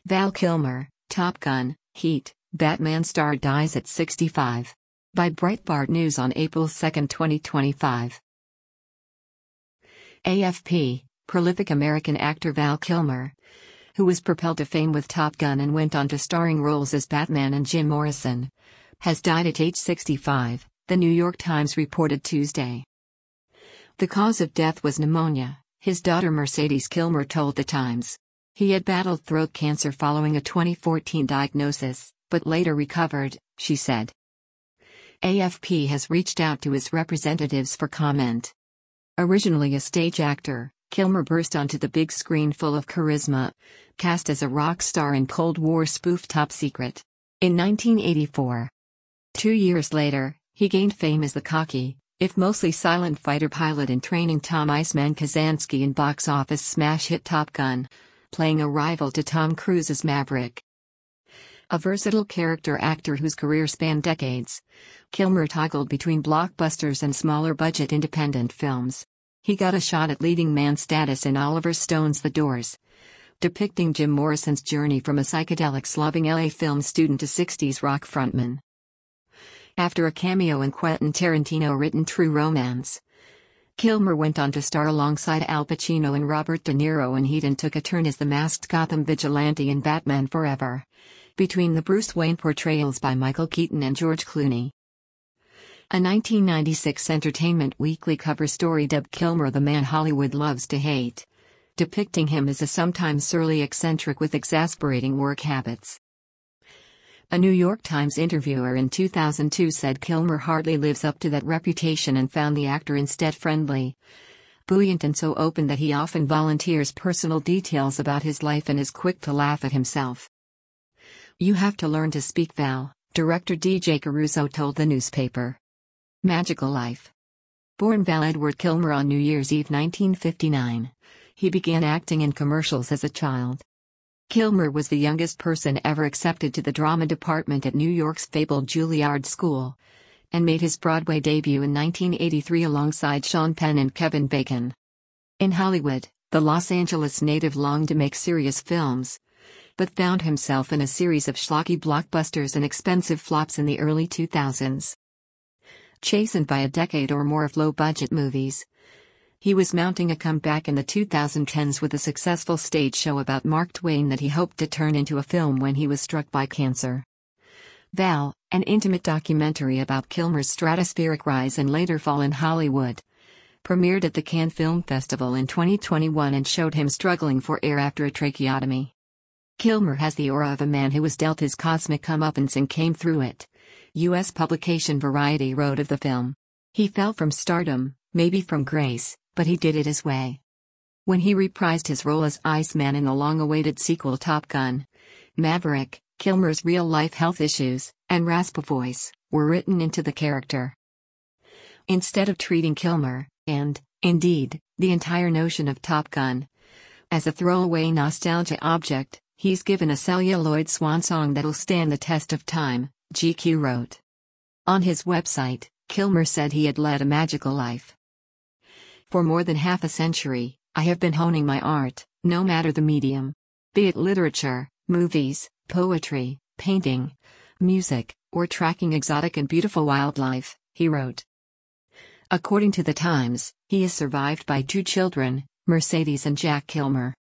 Val Kilmer, Top Gun, Heat, Batman star dies at 65. By Breitbart News on April 2, 2025. AFP, prolific American actor Val Kilmer, who was propelled to fame with Top Gun and went on to starring roles as Batman and Jim Morrison, has died at age 65, the New York Times reported Tuesday. The cause of death was pneumonia, his daughter Mercedes Kilmer told The Times. He had battled throat cancer following a 2014 diagnosis, but later recovered, she said. AFP has reached out to his representatives for comment. Originally a stage actor, Kilmer burst onto the big screen full of charisma, cast as a rock star in Cold War spoof Top Secret in 1984. 2 years later, he gained fame as the cocky, if mostly silent fighter pilot in training Tom "Iceman" Kazansky in box office smash hit Top Gun, playing a rival to Tom Cruise's Maverick. A versatile character actor whose career spanned decades, Kilmer toggled between blockbusters and smaller-budget independent films. He got a shot at leading man status in Oliver Stone's The Doors, depicting Jim Morrison's journey from a psychedelics-loving LA film student to 60s rock frontman. After a cameo in Quentin Tarantino-written True Romance, Kilmer went on to star alongside Al Pacino and Robert De Niro in Heat and took a turn as the masked Gotham vigilante in Batman Forever, between the Bruce Wayne portrayals by Michael Keaton and George Clooney. A 1996 Entertainment Weekly cover story dubbed Kilmer the man Hollywood loves to hate, depicting him as a sometimes surly eccentric with exasperating work habits. A New York Times interviewer in 2002 said Kilmer hardly lives up to that reputation and found the actor instead friendly, buoyant and so open that he often volunteers personal details about his life and is quick to laugh at himself. "You have to learn to speak, Val," director DJ Caruso told the newspaper. Magical life. Born Val Edward Kilmer on New Year's Eve 1959, he began acting in commercials as a child. Kilmer was the youngest person ever accepted to the drama department at New York's fabled Juilliard School, and made his Broadway debut in 1983 alongside Sean Penn and Kevin Bacon. In Hollywood, the Los Angeles native longed to make serious films, but found himself in a series of schlocky blockbusters and expensive flops in the early 2000s. Chastened by a decade or more of low-budget movies, he was mounting a comeback in the 2010s with a successful stage show about Mark Twain that he hoped to turn into a film when he was struck by cancer. Val, an intimate documentary about Kilmer's stratospheric rise and later fall in Hollywood, premiered at the Cannes Film Festival in 2021 and showed him struggling for air after a tracheotomy. Kilmer has the aura of a man who was dealt his cosmic comeuppance and came through it, U.S. publication Variety wrote of the film. He fell from stardom, maybe from grace, but he did it his way. When he reprised his role as Iceman in the long-awaited sequel Top Gun, Maverick, Kilmer's real-life health issues, and raspy voice, were written into the character. Instead of treating Kilmer, and, indeed, the entire notion of Top Gun, as a throwaway nostalgia object, he's given a celluloid swan song that'll stand the test of time, GQ wrote. On his website, Kilmer said he had led a magical life. "For more than half a century, I have been honing my art, no matter the medium. Be it literature, movies, poetry, painting, music, or tracking exotic and beautiful wildlife," he wrote. According to The Times, he is survived by 2 children, Mercedes and Jack Kilmer.